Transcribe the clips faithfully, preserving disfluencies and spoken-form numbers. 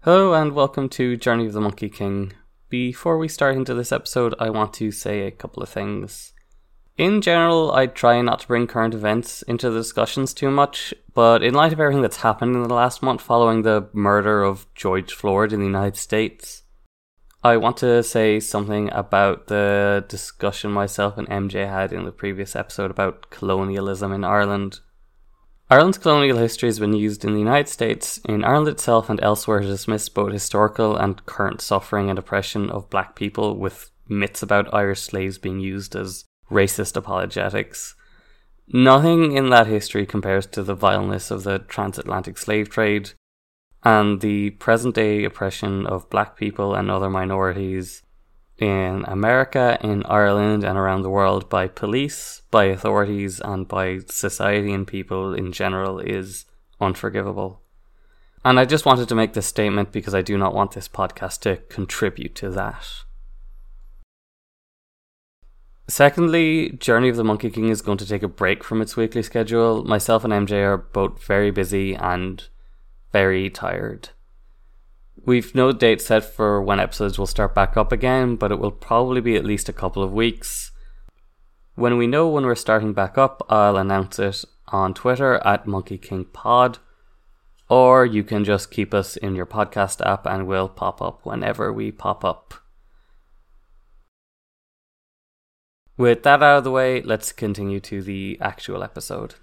Hello and welcome to Journey of the Monkey King. Before we start into this episode, I want to say a couple of things. In general, I try not to bring current events into the discussions too much, but in light of everything that's happened in the last month following the murder of George Floyd in the United States, I want to say something about the discussion myself and M J had in the previous episode about colonialism in Ireland. Ireland's colonial history has been used in the United States, in Ireland itself and elsewhere to dismiss both historical and current suffering and oppression of black people, with myths about Irish slaves being used as racist apologetics. Nothing in that history compares to the vileness of the transatlantic slave trade and the present-day oppression of black people and other minorities in America, in Ireland, and around the world by police, by authorities, and by society and people in general is unforgivable. And I just wanted to make this statement because I do not want this podcast to contribute to that. Secondly, Journey of the Monkey King is going to take a break from its weekly schedule. Myself and M J are both very busy and very tired. We've no date set for when episodes will start back up again, but it will probably be at least a couple of weeks. When we know when we're starting back up, I'll announce it on Twitter at Monkey King Pod, or you can just keep us in your podcast app and we'll pop up whenever we pop up. With that out of the way, let's continue to the actual episode.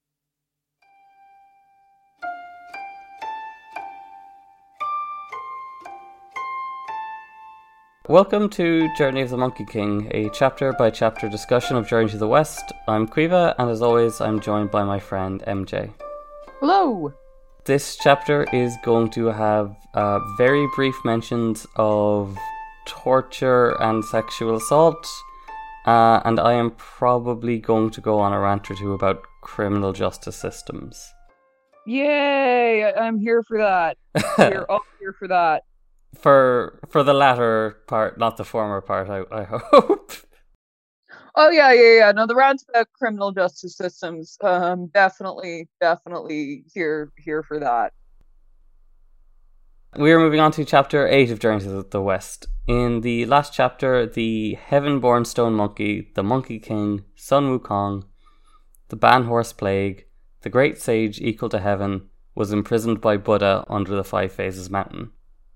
Welcome to Journey of the Monkey King, a chapter-by-chapter discussion of Journey to the West. I'm Quiva, and as always, I'm joined by my friend M J. Hello! This chapter is going to have uh, very brief mentions of torture and sexual assault, uh, and I am probably going to go on a rant or two about criminal justice systems. Yay! I'm here for that. We're all here for that. For for the latter part, not the former part, I, I hope. Oh, yeah, yeah, yeah. No, the rants about criminal justice systems, um, definitely, definitely here, here for that. We are moving on to chapter eight of Journey to the West. In the last chapter, the heaven-born stone monkey, the Monkey King, Sun Wukong, the Ban Horse Plague, the great sage equal to heaven, was imprisoned by Buddha under the Five Phases Mountain.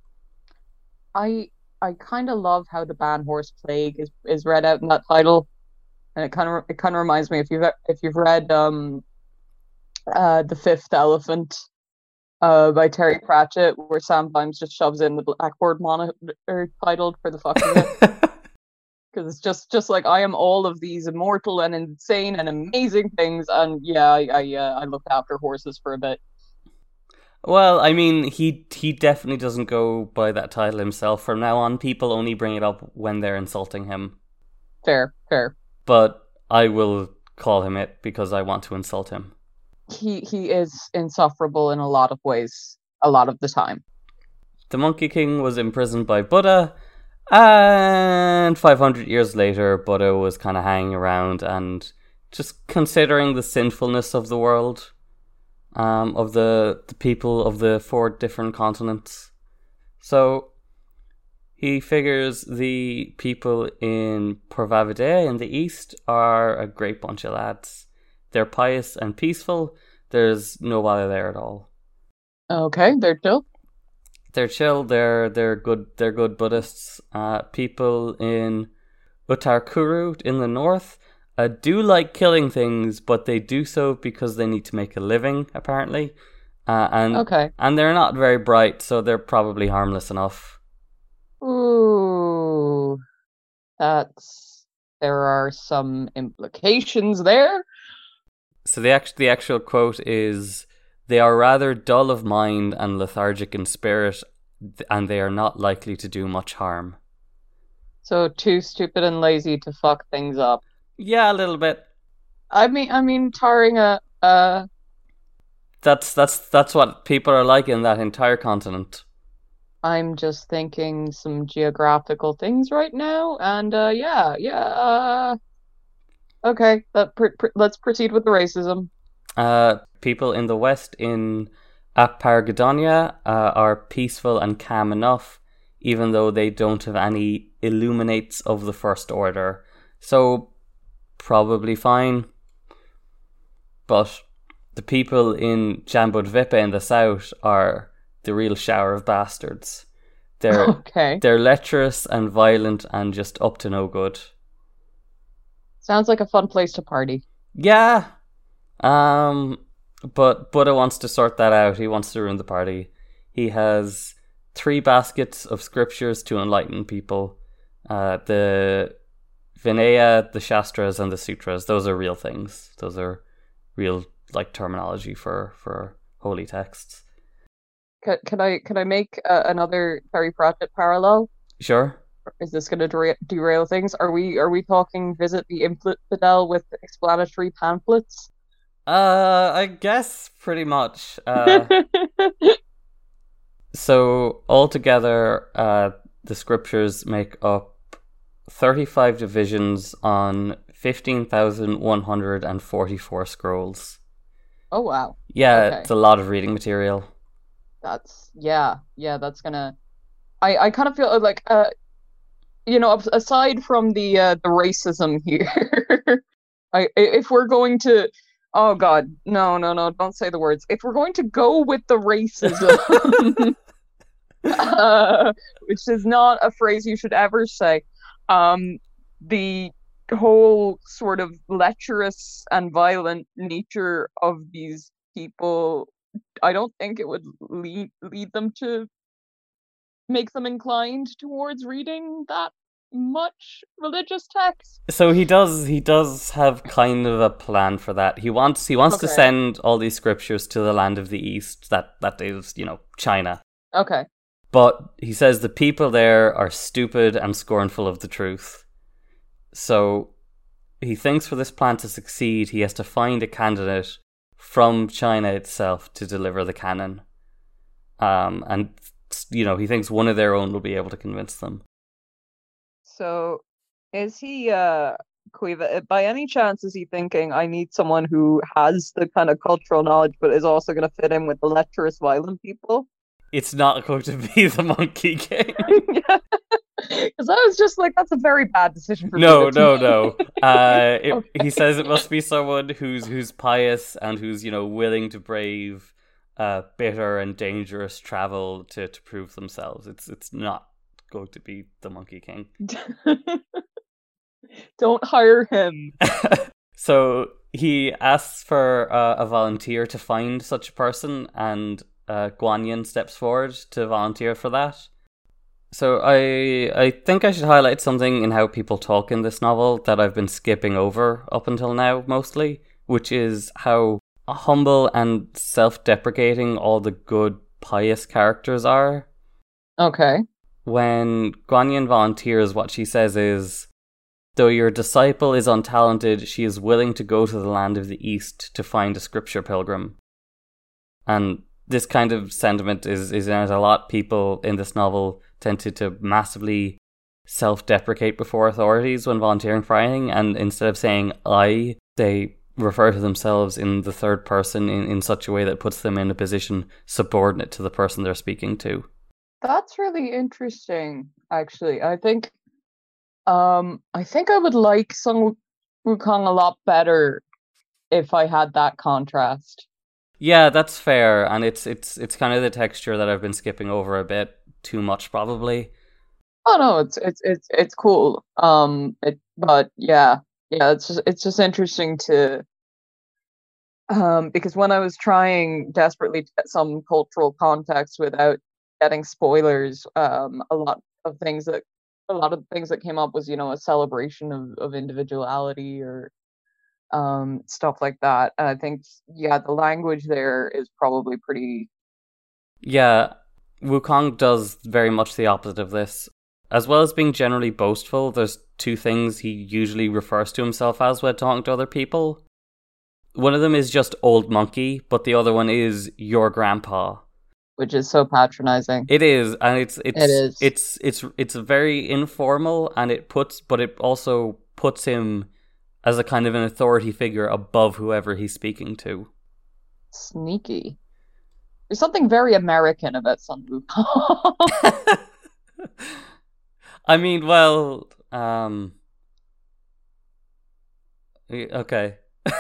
I I kind of love how the Ban Horse Plague is, is read out in that title, and it kind of it kind of reminds me if you've if you've read um uh The Fifth Elephant uh by Terry Pratchett, where Sam Vimes just shoves in the Blackboard monitor titled for the fucking because it's just just like I am all of these immortal and insane and amazing things, and yeah I I, uh, I looked after horses for a bit. Well, I mean, he he definitely doesn't go by that title himself. From now on, people only bring it up when they're insulting him. Fair, fair. But I will call him it because I want to insult him. He he is insufferable in a lot of ways, a lot of the time. The Monkey King was imprisoned by Buddha, and five hundred years later, Buddha was kind of hanging around and just considering the sinfulness of the world. Um, of the, the people of the four different continents. So he figures the people in Purvavide in the east are a great bunch of lads. They're pious and peaceful. There's no bother there at all. Okay, they're chill. They're chill. They're they're good. They're good Buddhists. Uh, people in Uttarkuru in the north Uh, do like killing things, but they do so because they need to make a living, apparently. Uh, and okay. and they're not very bright, so they're probably harmless enough. Ooh, that's there are some implications there. So the actual the actual quote is, "They are rather dull of mind and lethargic in spirit, and they are not likely to do much harm." So too stupid and lazy to fuck things up. Yeah, a little bit. I mean, I mean, tarring a, uh... That's, that's, that's what people are like in that entire continent. I'm just thinking some geographical things right now, and, uh, yeah, yeah, uh... Okay, that pr- pr- let's proceed with the racism. Uh, people in the West, in Apargadonia uh, are peaceful and calm enough, even though they don't have any illuminates of the First Order. So, probably fine. But the people in Jambudvipa in the south are the real shower of bastards. They're, Okay. They're lecherous and violent and just up to no good. Sounds like a fun place to party. Yeah. Um, but Buddha wants to sort that out. He wants to ruin the party. He has three baskets of scriptures to enlighten people. Uh, the Vinaya, the Shastras, and the Sutras. Those are real things. Those are real, like, terminology for, for holy texts. Can, can I can I make uh, another Terry Pratchett parallel? Sure. Is this going to dera- derail things? Are we are we talking Visit the Infidel with explanatory pamphlets? Uh, I guess pretty much. Uh, so altogether, uh, the scriptures make up thirty-five divisions on fifteen thousand one hundred forty-four scrolls. Oh, wow. Yeah, Okay. It's a lot of reading material. That's, yeah, yeah, that's gonna... I, I kind of feel like, uh, you know, aside from the uh, the racism here, I if we're going to... Oh, God, no, no, no, don't say the words. If we're going to go with the racism, uh, which is not a phrase you should ever say, um, the whole sort of lecherous and violent nature of these people, I don't think it would lead lead them to make them inclined towards reading that much religious text. So he does he does have kind of a plan for that. He wants he wants Okay. to send all these scriptures to the land of the East, that that is, you know, China. Okay. But he says the people there are stupid and scornful of the truth. So he thinks for this plan to succeed, he has to find a candidate from China itself to deliver the canon. Um, and, you know, he thinks one of their own will be able to convince them. So, is he, uh, Quiva, by any chance, is he thinking, I need someone who has the kind of cultural knowledge, but is also going to fit in with the lecherous, violent people? It's not going to be the Monkey King. Because I was just like, that's a very bad decision for No, me to no, make. no. Uh, it, Okay. He says it must be someone who's who's pious and who's, you know, willing to brave uh, bitter and dangerous travel to, to prove themselves. It's it's not going to be the Monkey King. Don't hire him. So he asks for uh, a volunteer to find such a person, and uh, Guanyin steps forward to volunteer for that. So I I think I should highlight something in how people talk in this novel that I've been skipping over up until now mostly, which is how humble and self-deprecating all the good, pious characters are. Okay. When Guanyin volunteers, what she says is, though your disciple is untalented, she is willing to go to the land of the East to find a scripture pilgrim. And this kind of sentiment is, is in it a lot. People in this novel tend to, to massively self-deprecate before authorities when volunteering for anything, and instead of saying I, they refer to themselves in the third person in, in such a way that puts them in a position subordinate to the person they're speaking to. That's really interesting, actually. I think um I think I would like Sun Wukong a lot better if I had that contrast. Yeah, that's fair, and it's it's it's kind of the texture that I've been skipping over a bit too much, probably. Oh no, it's it's it's it's cool. Um it but yeah. Yeah, it's just it's just interesting to um because when I was trying desperately to get some cultural context without getting spoilers, um a lot of things that a lot of things that came up was, you know, a celebration of, of individuality or um stuff like that. And I think, yeah, the language there is probably pretty... Yeah, Wukong does very much the opposite of this. As well as being generally boastful, there's two things he usually refers to himself as when talking to other people. One of them is just old monkey, but the other one is your grandpa. Which is so patronizing. It is, and it's it's It is. it's it's it's very informal, and it puts, but it also puts him as a kind of an authority figure above whoever he's speaking to. Sneaky. There's something very American about Sun Wukong. I mean, well, um, okay.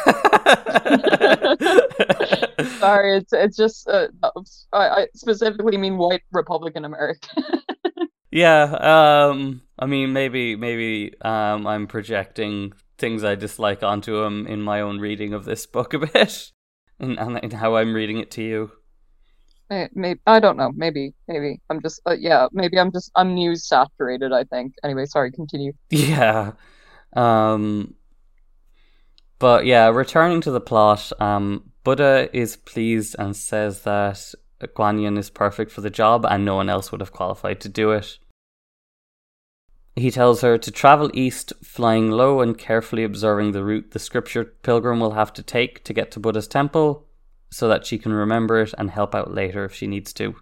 Sorry, it's it's just uh, I, I specifically mean white Republican American. Yeah, um, I mean, maybe, maybe, um, I'm projecting things I dislike onto him in my own reading of this book a bit, and and in how I'm reading it to you. Maybe I don't know. Maybe maybe I'm just uh, yeah. Maybe I'm just I'm news saturated. I think. Anyway, sorry. Continue. Yeah, um, but yeah, returning to the plot, um, Buddha is pleased and says that Guan Yin is perfect for the job and no one else would have qualified to do it. He tells her to travel east, flying low and carefully observing the route the scripture pilgrim will have to take to get to Buddha's temple, so that she can remember it and help out later if she needs to.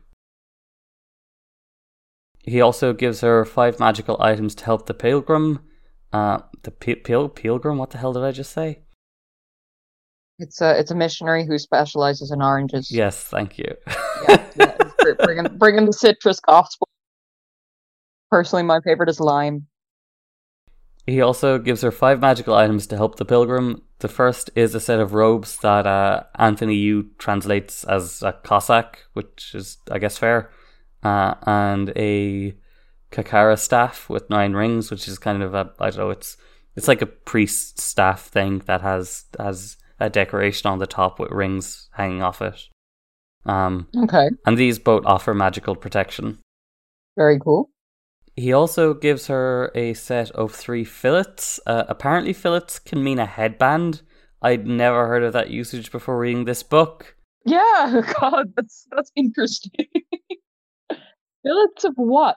He also gives her five magical items to help the pilgrim. Uh, the pil- pil- pilgrim? What the hell did I just say? It's a it's a missionary who specializes in oranges. Yes, thank you. Yeah, yeah, bringing bringing the citrus gospel. Personally, my favorite is lime. He also gives her five magical items to help the pilgrim. The first is a set of robes that uh, Anthony Yu translates as a Cossack, which is, I guess, fair. Uh, and a Kakara staff with nine rings, which is kind of a, I don't know, it's it's like a priest staff thing that has has a decoration on the top with rings hanging off it. Um, okay. And these both offer magical protection. Very cool. He also gives her a set of three fillets. Uh, apparently fillets can mean a headband. I'd never heard of that usage before reading this book. Yeah, God, that's that's interesting. Fillets of what?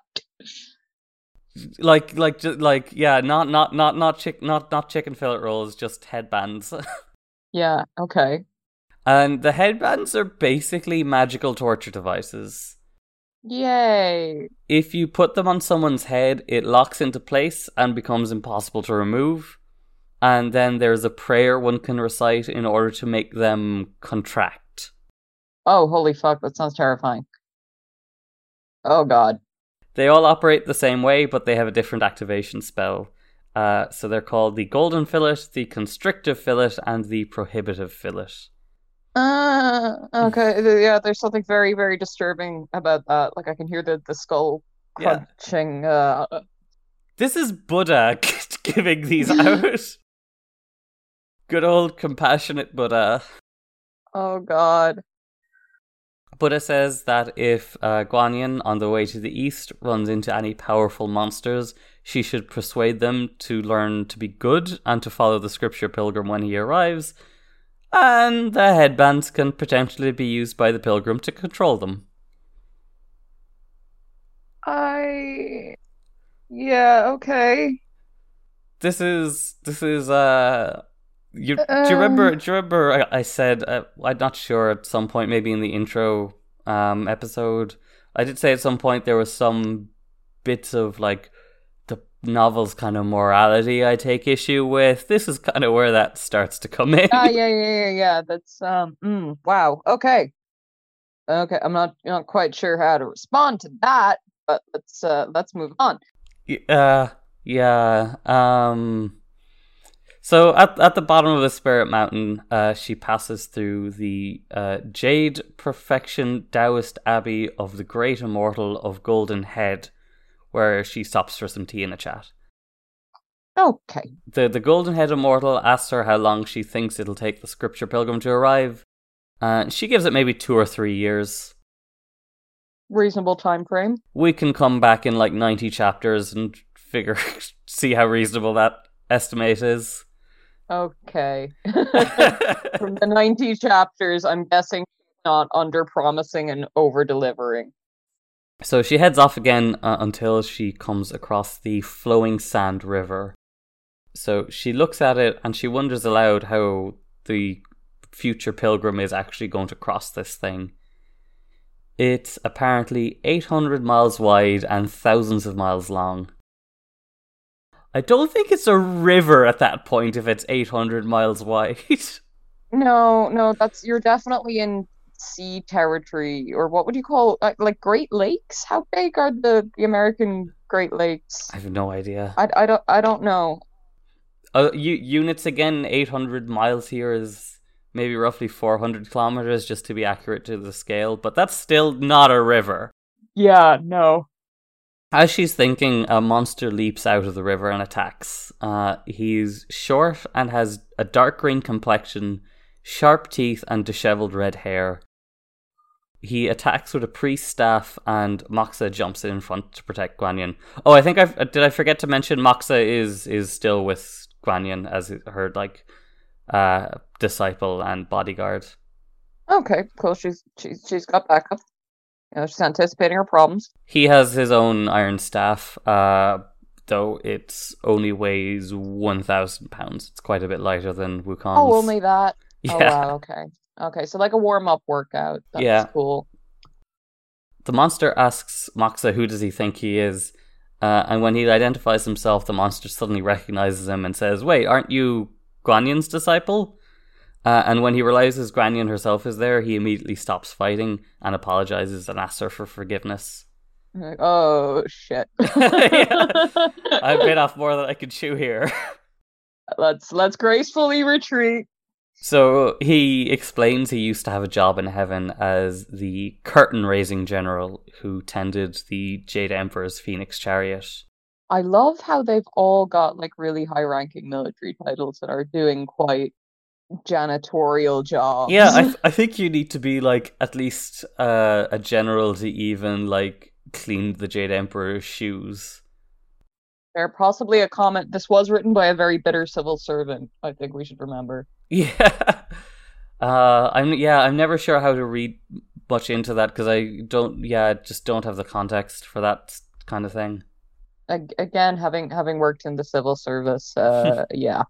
Like, like, just like, yeah, not, not, not, not, chick, not, not chicken fillet rolls, just headbands. Yeah. Okay. And the headbands are basically magical torture devices. Yay. If you put them on someone's head, it locks into place and becomes impossible to remove. And then there's a prayer one can recite in order to make them contract. Oh, holy fuck, that sounds terrifying. Oh, God. They all operate the same way, but they have a different activation spell. Uh, so they're called the Golden Fillet, the Constrictive Fillet, and the Prohibitive Fillet. Uh, okay, yeah, there's something very, very disturbing about that. Like, I can hear the, the skull crunching. Yeah. Uh... This is Buddha giving these out. Good old compassionate Buddha. Oh, God. Buddha says that if uh, Guan Yin, on the way to the east, runs into any powerful monsters, she should persuade them to learn to be good and to follow the scripture pilgrim when he arrives, and the headbands can potentially be used by the pilgrim to control them. I... Yeah, okay. This is... This is, uh... You, um, do you remember? Do you remember? I, I said uh, I'm not sure at some point, maybe in the intro um, episode. I did say at some point there was some bits of like the novel's kind of morality I take issue with. This is kind of where that starts to come in. Ah, yeah, yeah, yeah, yeah. That's um. Mm, wow. Okay. Okay. I'm not not quite sure how to respond to that, but let's uh let's move on. Uh, yeah. Um. So at at the bottom of the Spirit Mountain, uh, she passes through the uh, Jade Perfection Taoist Abbey of the Great Immortal of Golden Head, where she stops for some tea and a chat. Okay. The the Golden Head Immortal asks her how long she thinks it'll take the Scripture Pilgrim to arrive. Uh, she gives it maybe two or three years. Reasonable time frame. We can come back in like ninety chapters and figure, see how reasonable that estimate is. Okay. From the ninety chapters, I'm guessing not under-promising and over-delivering. So she heads off again uh, until she comes across the Flowing Sand River. So she looks at it and she wonders aloud how the future pilgrim is actually going to cross this thing. It's apparently eight hundred miles wide and thousands of miles long. I don't think it's a river at that point if it's eight hundred miles wide. No, no, that's you're definitely in sea territory, or what would you call like, like Great Lakes? How big are the the American Great Lakes? I have no idea. I, I don't I don't know. Uh, u- units again, eight hundred miles here is maybe roughly four hundred kilometers, just to be accurate to the scale, but that's still not a river. Yeah, no. As she's thinking, a monster leaps out of the river and attacks. Uh, he's short and has a dark green complexion, sharp teeth, and disheveled red hair. He attacks with a priest's staff, and Moxa jumps in front to protect Guanyin. Oh, I think I did. I forget to mention Moxa is is still with Guanyin as her like uh, disciple and bodyguard. Okay, cool. She's she's she's got backup. You know, she's anticipating her problems. He has his own iron staff, uh, though it only weighs one thousand pounds. It's quite a bit lighter than Wukong's. Oh, only that? Yeah. Oh, wow, okay. Okay, so like a warm-up workout. That's Yeah. cool. The monster asks Moxa who does he think he is, uh, and when he identifies himself, the monster suddenly recognizes him and says, "Wait, aren't you Guanyin's disciple?" Uh, and when he realizes Guanyin herself is there, he immediately stops fighting and apologizes and asks her for forgiveness. Like, oh, shit. Yeah. I've bit off more than I could chew here. Let's let's gracefully retreat. So he explains he used to have a job in heaven as the curtain-raising general who tended the Jade Emperor's Phoenix chariot. I love how they've all got like really high-ranking military titles that are doing quite janitorial jobs. Yeah, I, th- I think you need to be like at least uh, a general to even like clean the Jade Emperor's shoes. They're possibly a comment. This was written by a very bitter civil servant. I think we should remember. Yeah, uh, I'm yeah I'm never sure how to read much into that because I don't yeah just don't have the context for that kind of thing. Ag- again, having having worked in the civil service, uh, yeah.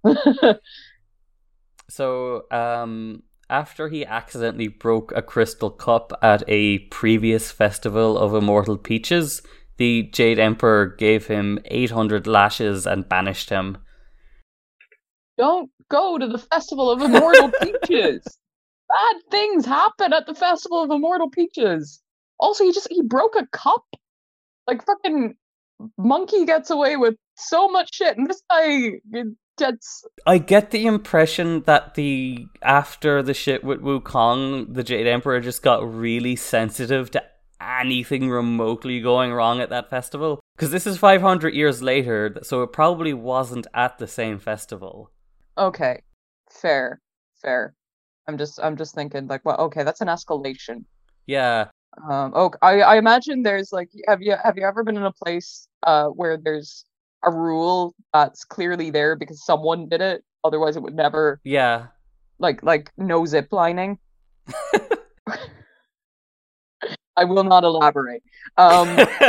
So, um, after he accidentally broke a crystal cup at a previous festival of immortal peaches, the Jade Emperor gave him eight hundred lashes and banished him. Don't go to the Festival of Immortal Peaches. Bad things happen at the Festival of Immortal Peaches. Also, he just he broke a cup. Like fucking monkey gets away with so much shit, and this guy gets. I get the impression that the after the shit with Wukong, the Jade Emperor just got really sensitive to anything remotely going wrong at that festival. Because this is five hundred years later, so it probably wasn't at the same festival. Okay, fair, fair. I'm just, I'm just thinking, like, well, okay, that's an escalation. Yeah. Um. Oh, I, I imagine there's like, have you, have you ever been in a place, uh, where there's a rule that's clearly there because someone did it, otherwise it would never. Yeah. Like, like no zip lining. I will not elaborate. Um.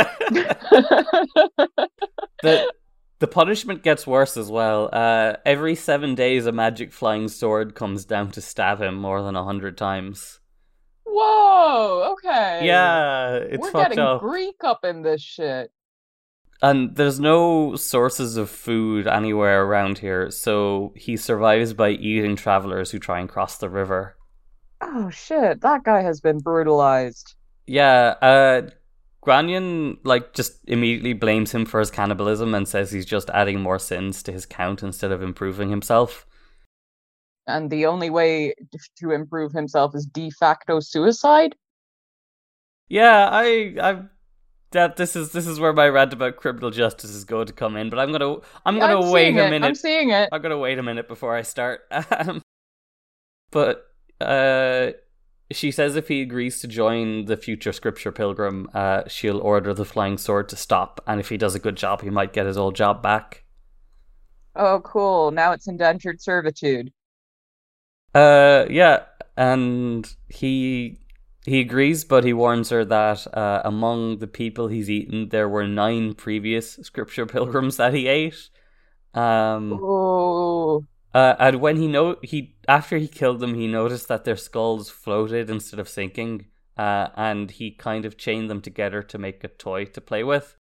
the the punishment gets worse as well. Uh, every seven days, a magic flying sword comes down to stab him more than a hundred times. Whoa. Okay. Yeah, it's We're fucked getting up. Greek up in this shit. And there's no sources of food anywhere around here, so he survives by eating travelers who try and cross the river. Oh shit! That guy has been brutalized. Yeah, uh, Guanyin, like, just immediately blames him for his cannibalism and says he's just adding more sins to his count instead of improving himself. And the only way to improve himself is de facto suicide? Yeah, I, I, that this is this is where my rant about criminal justice is going to come in. But I'm gonna, I'm Yeah, gonna I'm wait seeing a it. minute. I'm seeing it. I'm gonna wait a minute before I start. Um, but uh. She says if he agrees to join the future Scripture Pilgrim, uh, she'll order the flying sword to stop, and if he does a good job, he might get his old job back. Oh, cool. Now it's indentured servitude. Uh, yeah, and he he agrees, but he warns her that uh, among the people he's eaten, there were nine previous Scripture Pilgrims that he ate. Um, Oh. Uh, and when he know he after he killed them, he noticed that their skulls floated instead of sinking, uh, and he kind of chained them together to make a toy to play with.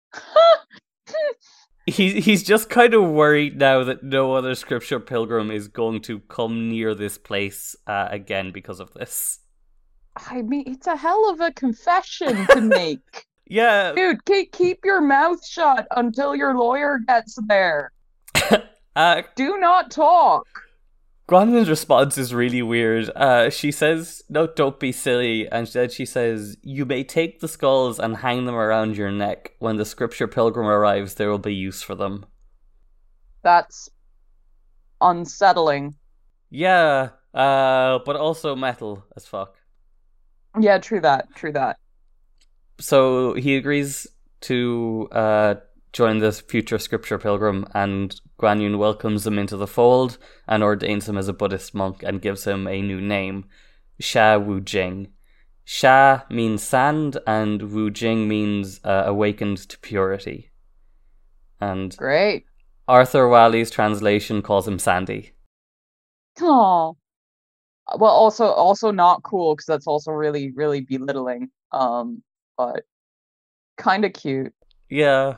he he's just kind of worried now that no other Scripture Pilgrim is going to come near this place uh, again because of this. I mean, it's a hell of a confession to make. Yeah. Dude, keep, keep your mouth shut until your lawyer gets there. uh, Do not talk. Guanyun's response is really weird. Uh, she says, no, don't be silly. And instead she says, you may take the skulls and hang them around your neck. When the scripture pilgrim arrives, there will be use for them. That's unsettling. Yeah, uh, but also metal as fuck. Yeah, true that, true that. So he agrees to uh, join the future scripture pilgrim, and Guanyun welcomes him into the fold and ordains him as a Buddhist monk and gives him a new name, Sha Wu Jing. Sha means sand, and Wu Jing means uh, awakened to purity. And Great. Arthur Wally's translation calls him Sandy. Oh. Well, also also not cool because that's also really really belittling. Um, but kind of cute. Yeah.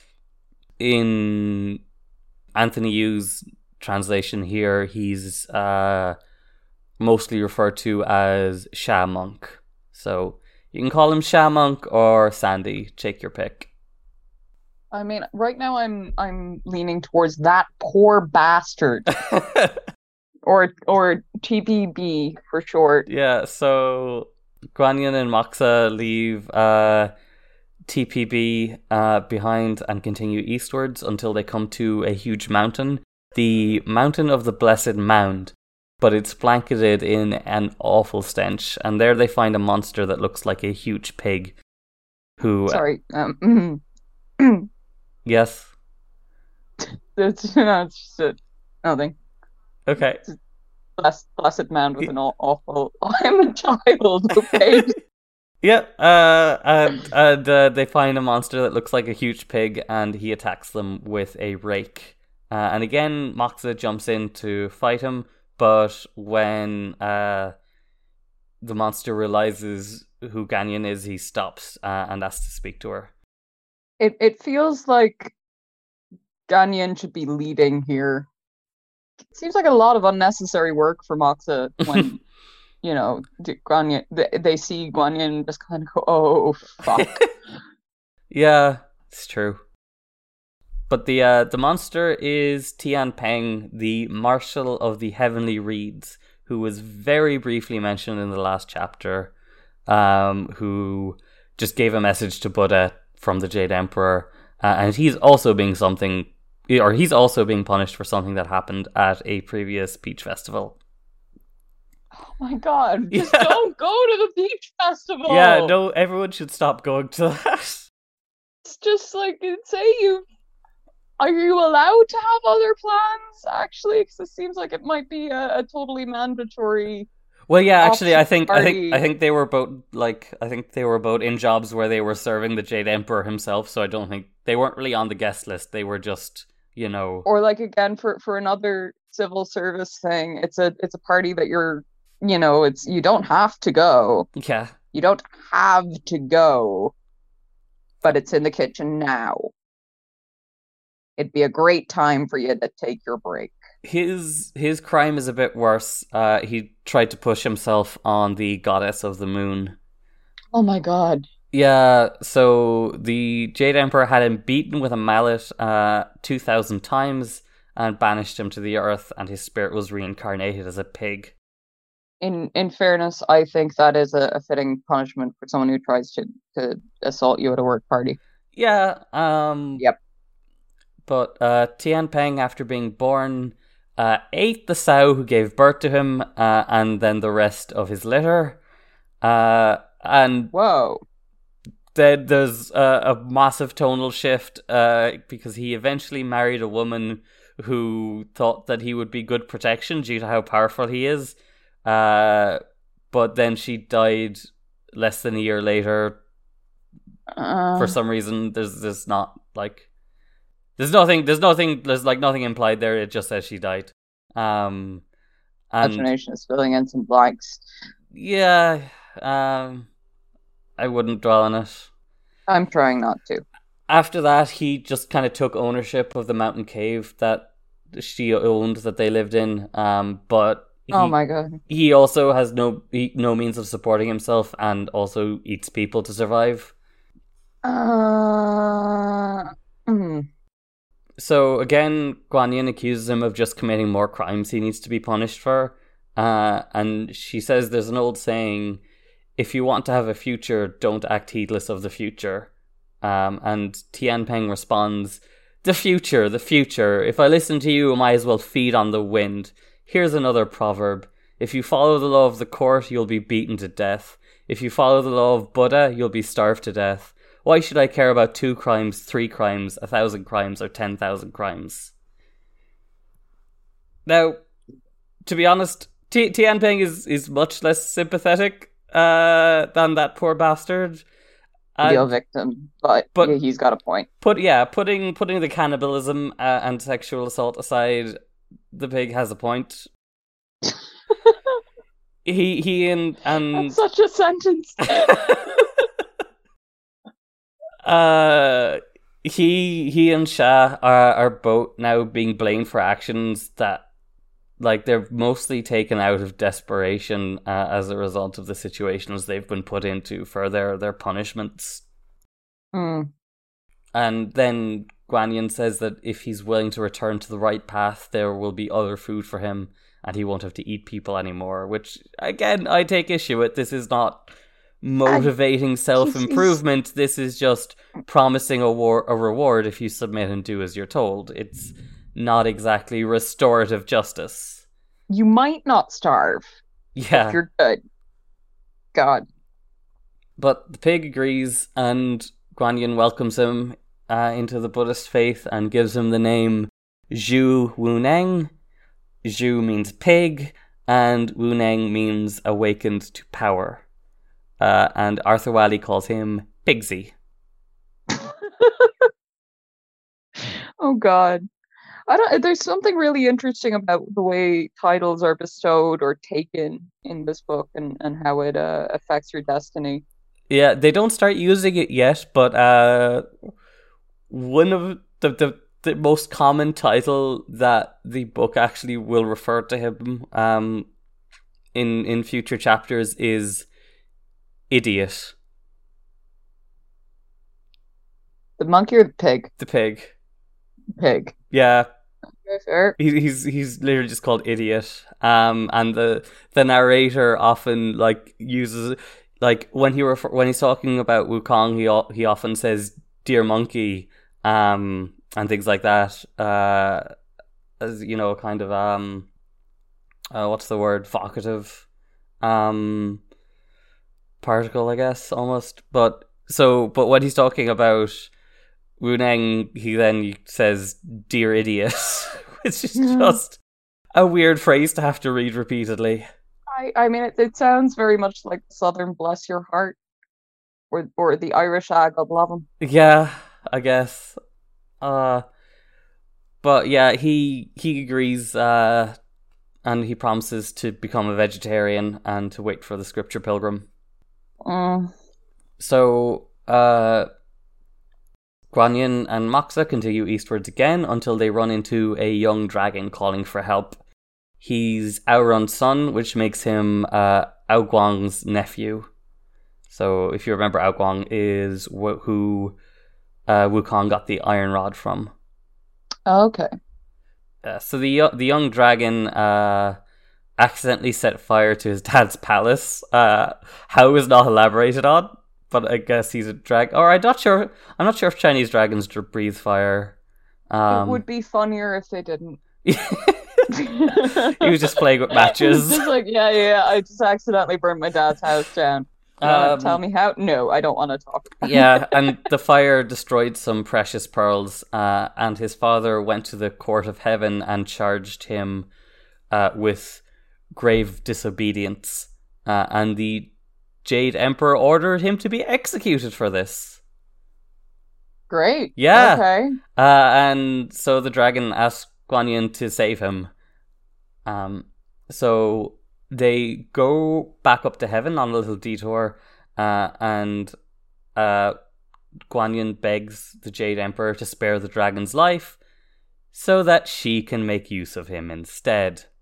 In Anthony Yu's translation here, he's uh, mostly referred to as Sha Monk. So you can call him Sha Monk or Sandy. Take your pick. I mean, right now I'm I'm leaning towards that poor bastard. Or or T P B for short. Yeah, so Guanyun and Moxa leave uh, T P B uh, behind and continue eastwards until they come to a huge mountain. The Mountain of the Blessed Mound. But it's blanketed in an awful stench. And there they find a monster that looks like a huge pig. Who... Sorry. Um, yes? It's, no, it's just a, nothing. Okay. Blessed, blessed man with an awful. I'm a child, okay? Yeah, uh, and, and uh, they find a monster that looks like a huge pig, and he attacks them with a rake. Uh, and again, Moxa jumps in to fight him, but when uh, the monster realizes who Guanyun is, he stops uh, and asks to speak to her. It it feels like Guanyun should be leading here. It seems like a lot of unnecessary work for Moxa when, you know, Guanyun, they, they see Guanyun just kind of go, oh, fuck. Yeah, it's true. But the uh, the monster is Tian Peng, the Marshal of the Heavenly Reeds, who was very briefly mentioned in the last chapter, um, who just gave a message to Buddha from the Jade Emperor, uh, and he's also being something... or he's also being punished for something that happened at a previous beach festival. Oh my god, just yeah. don't go to the beach festival! Yeah, no, everyone should stop going to that. It's just like, say you... Are you allowed to have other plans, actually? Because it seems like it might be a, a totally mandatory... Well, yeah, actually, I think party. I think I think they were both like I think they were both in jobs where they were serving the Jade Emperor himself. So I don't think they weren't really on the guest list. They were just, you know, or like again for for another civil service thing. It's a it's a party that you're, you know, it's you don't have to go. Yeah, you don't have to go, but it's in the kitchen now. It'd be a great time for you to take your break. His his crime is a bit worse. Uh, he tried to push himself on the goddess of the moon. Oh my god. Yeah, so the Jade Emperor had him beaten with a mallet uh, two thousand times and banished him to the earth, and his spirit was reincarnated as a pig. In in fairness, I think that is a, a fitting punishment for someone who tries to, to assault you at a work party. Yeah, um... Yep. But uh, Tian Peng, after being born... Uh, ate the sow who gave birth to him, uh, and then the rest of his litter. Uh, and whoa, then there's uh, a massive tonal shift uh, because he eventually married a woman who thought that he would be good protection due to how powerful he is. Uh, but then she died less than a year later. Uh... For some reason, there's there's not like. There's nothing. There's nothing. There's like nothing implied there. It just says she died. Um, and Imagination is filling in some blanks. Yeah. Um, I wouldn't dwell on it. I'm trying not to. After that, he just kind of took ownership of the mountain cave that she owned that they lived in. Um, but Oh he, my god. he also has no he, no means of supporting himself and also eats people to survive. Uh, mm, So again, Guan Yin accuses him of just committing more crimes he needs to be punished for. Uh, and she says there's an old saying, if you want to have a future, don't act heedless of the future. Um, and Tian Peng responds, the future, the future. If I listen to you, I might as well feed on the wind. Here's another proverb. If you follow the law of the court, you'll be beaten to death. If you follow the law of Buddha, you'll be starved to death. Why should I care about two crimes, three crimes, a thousand crimes, or ten thousand crimes? Now, to be honest, T- Tian Peng is, is much less sympathetic uh, than that poor bastard. Ideal victim, but, but yeah, he's got a point. Put yeah, putting putting the cannibalism uh, and sexual assault aside, the pig has a point. he he and and That's such a sentence. uh, he he and Sha are are both now being blamed for actions that, like, they're mostly taken out of desperation uh, as a result of the situations they've been put into for their, their punishments. Mm. And then Guan Yin says that if he's willing to return to the right path, there will be other food for him and he won't have to eat people anymore, which, again, I take issue with. This is not motivating self-improvement. This is just promising a, war- a reward if you submit and do as you're told. It's not exactly restorative justice. You might not starve. Yeah. If you're good. God. But the pig agrees, and Guan Yin welcomes him uh, into the Buddhist faith and gives him the name Zhu Wuneng. Zhu means pig, and Wuneng means awakened to power. Uh, and Arthur Wally calls him Pigsy. Oh God. I don't. There's something really interesting about the way titles are bestowed or taken in this book, and, and how it uh, affects your destiny. Yeah, they don't start using it yet, but uh, one of the, the the most common title that the book actually will refer to him um in in future chapters is idiot. The monkey or the pig? The pig. Pig. Yeah. Fair. He, he's he's literally just called idiot. Um, and the the narrator often like uses like when he refer, when he's talking about Wukong, he he often says "dear monkey," um, and things like that. Uh, as you know, kind of um, uh, what's the word? Vocative, um, particle, I guess, almost. But so, but when he's talking about Wuneng, he then says "dear idiot," which is just a weird phrase to have to read repeatedly. I, I mean, it, it sounds very much like Southern "bless your heart," or or the Irish "ah, God love him." Yeah, I guess. Uh, but yeah, he he agrees, uh, and he promises to become a vegetarian and to wait for the scripture pilgrim. Mm. So, uh, Guan Yin and Moxa continue eastwards again until they run into a young dragon calling for help. He's Aoran's son, which makes him uh, Ao Guang's nephew. So, if you remember, Ao Guang is wh- who uh, Wukong got the iron rod from. Okay. Uh, so the the young dragon uh, accidentally set fire to his dad's palace. Uh, how is not elaborated on, but I guess he's a dragon. Or I'm not sure. I'm not sure if Chinese dragons breathe fire. Um, it would be funnier if they didn't. He was just playing with matches. Just like, yeah, yeah, I just accidentally burned my dad's house down. You wanna Um, tell me how? No, I don't want to talk. Yeah, and the fire destroyed some precious pearls, uh, and his father went to the court of heaven and charged him uh, with grave disobedience, uh, and the Jade Emperor ordered him to be executed for this. Great. Yeah. Okay. Uh, and so the dragon asked Guan Yin to save him. Um, so they go back up to heaven on a little detour, uh, and uh, Guan Yin begs the Jade Emperor to spare the dragon's life so that she can make use of him instead.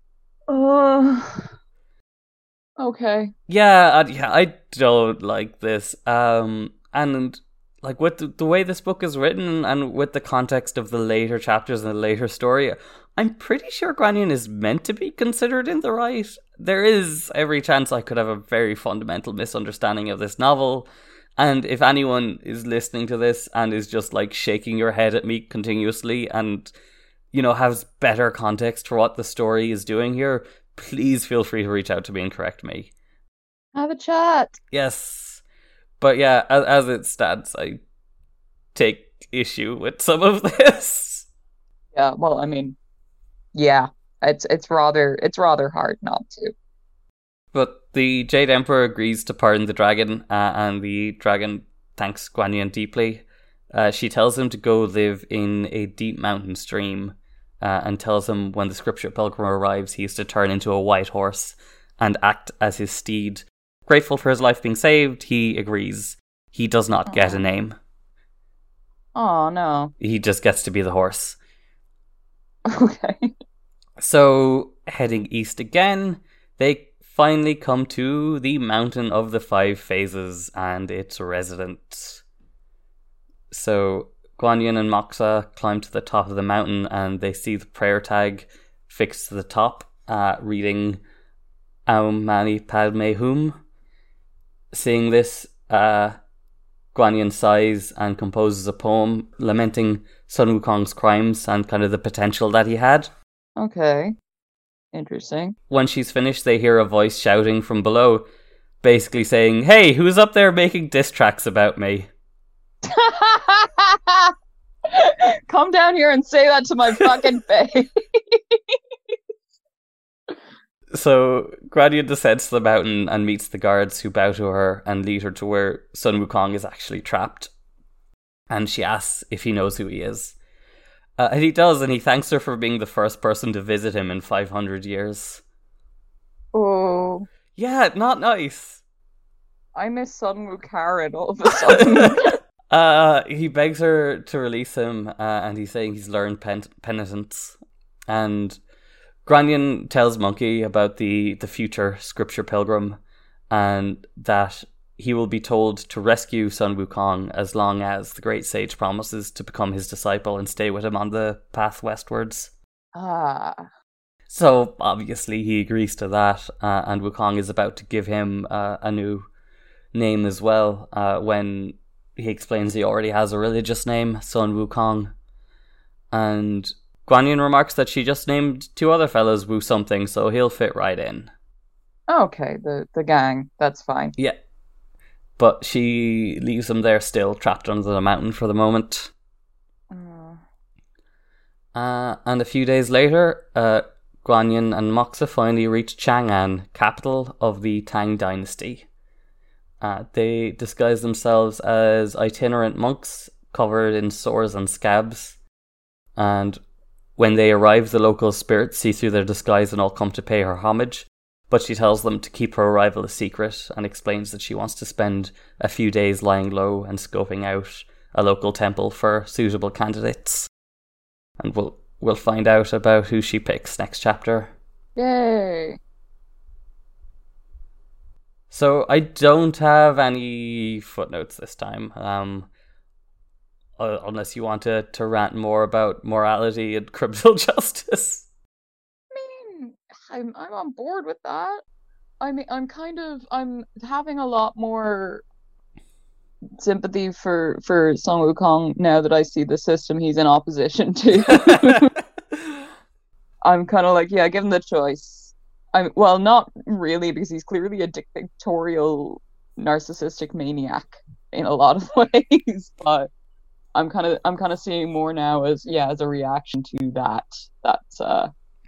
Uh, okay. Yeah, I, yeah, I don't like this. Um, and like with the, the way this book is written, and with the context of the later chapters and the later story, I'm pretty sure Grannion is meant to be considered in the right. There is every chance I could have a very fundamental misunderstanding of this novel. And if anyone is listening to this and is just like shaking your head at me continuously and, you know, has better context for what the story is doing here, please feel free to reach out to me and correct me. Have a chat. Yes. But yeah, as, as it stands, I take issue with some of this. Yeah, well, I mean, yeah, it's it's rather it's rather hard not to. But the Jade Emperor agrees to pardon the dragon, uh, and the dragon thanks Guanyin deeply. Uh, she tells him to go live in a deep mountain stream, uh, and tells him when the Scripture Pilgrim arrives, he is to turn into a white horse and act as his steed. Grateful for his life being saved, he agrees. He does not Aww. get a name. Oh, no. He just gets to be the horse. Okay. So, heading east again, they finally come to the Mountain of the Five Phases and its resident. So, Guanyin and Moxa climb to the top of the mountain and they see the prayer tag fixed to the top, uh, reading Aum Mani Padme Hum. Seeing this, uh, Guanyin sighs and composes a poem lamenting Sun Wukong's crimes and kind of the potential that he had. Okay. Interesting. When she's finished, they hear a voice shouting from below, basically saying, "Hey, who's up there making diss tracks about me?" Come down here and say that to my fucking face. So, Grania descends to the mountain and meets the guards who bow to her and lead her to where Sun Wukong is actually trapped. And she asks if he knows who he is. Uh, and he does, and he thanks her for being the first person to visit him in five hundred years. Oh. Yeah, not nice. I miss Sun Wukong all of a sudden. uh, he begs her to release him, uh, and he's saying he's learned pen- penitence. And Granyan tells Monkey about the, the future Scripture Pilgrim, and that he will be told to rescue Sun Wukong as long as the great sage promises to become his disciple and stay with him on the path westwards. Ah. So, obviously, he agrees to that, uh, and Wukong is about to give him uh, a new name as well, uh, when he explains he already has a religious name, Sun Wukong. And Guanyin remarks that she just named two other fellas Wu something, so he'll fit right in. Okay, the, the gang. That's fine. Yeah. But she leaves him there still, trapped under the mountain for the moment. Mm. Uh, and a few days later, uh, Guanyin and Moxa finally reach Chang'an, capital of the Tang dynasty. Uh, they disguise themselves as itinerant monks covered in sores and scabs. And when they arrive, the local spirits see through their disguise and all come to pay her homage. But she tells them to keep her arrival a secret and explains that she wants to spend a few days lying low and scoping out a local temple for suitable candidates. And we'll we'll find out about who she picks next chapter. Yay! So I don't have any footnotes this time, um, uh, unless you want to, to rant more about morality and criminal justice. I'm I'm on board with that. I mean, I'm kind of I'm having a lot more sympathy for for Sun Wukong now that I see the system he's in opposition to. I'm kind of like, yeah, give him the choice. I'm well, not really, because he's clearly a dictatorial, narcissistic maniac in a lot of ways. But I'm kind of I'm kind of seeing more now as yeah as a reaction to that. That's uh.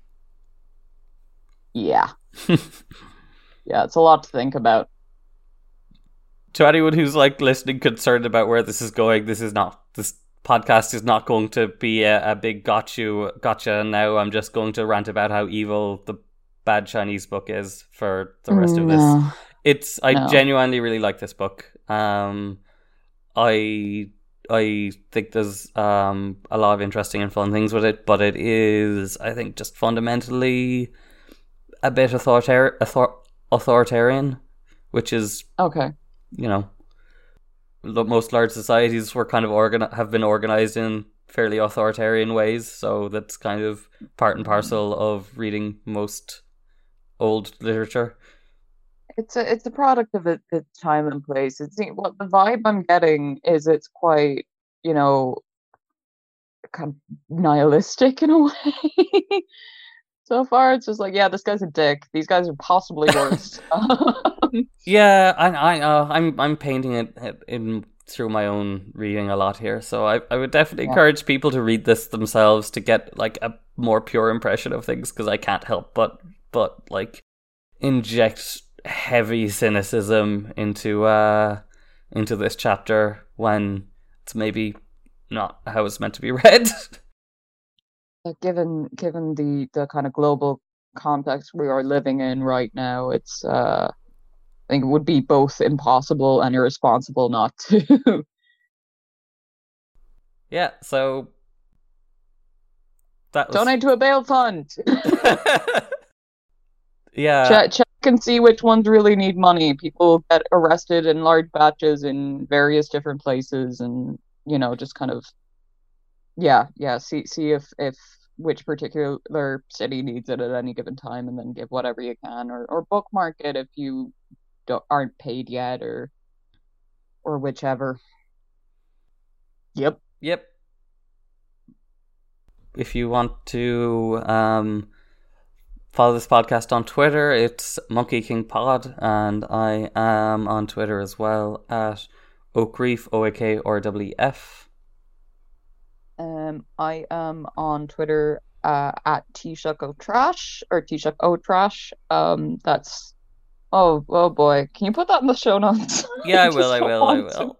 Yeah. Yeah, it's a lot to think about. To anyone who's like listening concerned about where this is going, this is not this podcast is not going to be a, a big gotcha gotcha now I'm just going to rant about how evil the bad Chinese book is for the rest of this. No. It's I No. genuinely really like this book. Um I I think there's um a lot of interesting and fun things with it, but it is I think just fundamentally a bit authoritar- author- authoritarian, which is, Okay. you know, lo- most large societies were kind of organ- have been organized in fairly authoritarian ways, so that's kind of part and parcel of reading most old literature. It's a it's a product of it, its time and place. It's what the vibe I'm getting is it's quite, you know, kind of nihilistic in a way. So far, it's just like, yeah, this guy's a dick. These guys are possibly worse. Yeah, I, I, uh, I'm, I'm painting it in through my own reading a lot here. So I, I would definitely Yeah. encourage people to read this themselves to get like a more pure impression of things, because I can't help but, but like inject heavy cynicism into, uh, into this chapter when it's maybe not how it's meant to be read. But given given the the kind of global context we are living in right now, it's uh, I think it would be both impossible and irresponsible not to. Yeah, so that was Donate to a bail fund. yeah. check, check and see which ones really need money. People get arrested in large batches in various different places, and you know, just kind of yeah, yeah. See see if if which particular city needs it at any given time, and then give whatever you can, or or bookmark it if you don't, aren't paid yet, or or whichever. Yep. Yep. If you want to um, follow this podcast on Twitter, it's Monkey King Pod, and I am on Twitter as well at Oakreef, O A K R W F. Um, I am on Twitter uh, at tshuckotrash or tshuckotrash. Um, that's oh oh boy, can you put that in the show notes? Yeah, I just will, I don't will, I want to. will.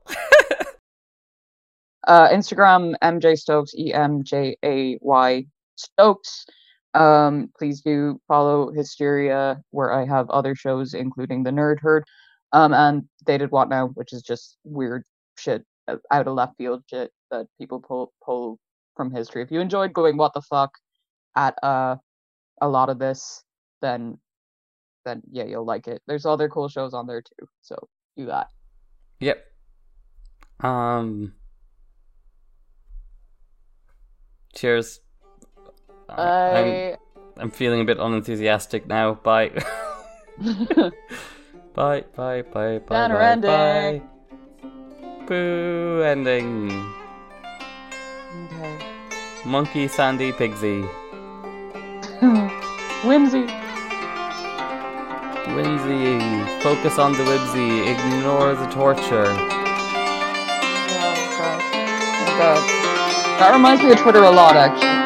Uh, Instagram M J Stokes, E M J A Y Stokes. Um, please do follow Hysteria, where I have other shows, including the Nerd Herd, um, and They Did What Now, which is just weird shit, uh, out of left field shit that people pull pull from history. If you enjoyed going what the fuck at uh a lot of this, then then yeah, you'll like it. There's other cool shows on there too, so do that. Yep. Um. Cheers. I, I'm I I'm feeling a bit unenthusiastic now. Bye. Bye. Bye. Bye. Bye. Banner Bye. ending. Bye. Boo ending. okay. Monkey Sandy Pigsy. Whimsy. Whimsy. Focus on the whimsy. Ignore the torture. Oh god. Oh god. That reminds me of Twitter a lot, actually.